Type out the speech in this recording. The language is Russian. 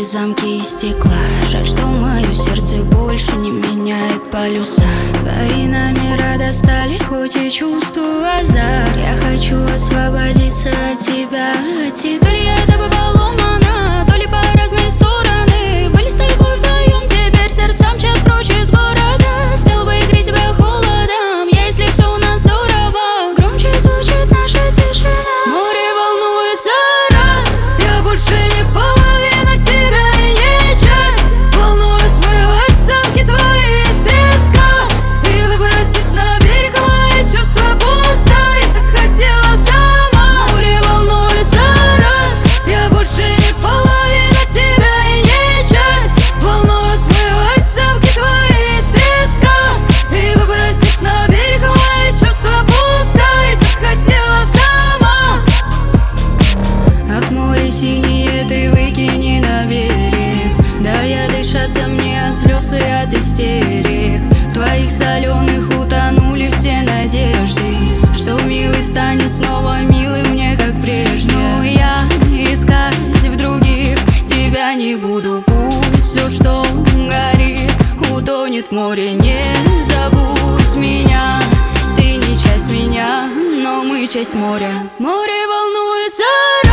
замки из стекла. Жаль, что мое сердце больше не меняет полюса. Твои номера достали, хоть и чувствую азарт. Я хочу освободиться от тебя, То ли я тобой поломана, то ли по разные стороны. Были с тобой вдвоем, теперь сердца мчат прочь из города. Стал бы играть тебя холодом, если все у нас здорово. Громче звучит наша тишина. Море волнуется раз, я больше не половина тебя и не часть. Волнуюсь смывать замки твои из песка и выбросить на берег мои чувства пусто. Я так хотела сама. Море волнуется раз, я больше не половина тебя и не часть. Волнуюсь смывать замки твои из песка и выбросить на берег мои чувства пусто. Я так хотела сама. Ах, море синее, ты выкини на берег. Да я дышаться мне от слез и от истерик. В твоих соленых утонули все надежды, что милый станет снова милым мне, как прежде. Но я искать в других тебя не буду. Пусть все, что горит, утонет в море. Не забудь меня, ты не часть меня, но мы часть моря. Море волнуется.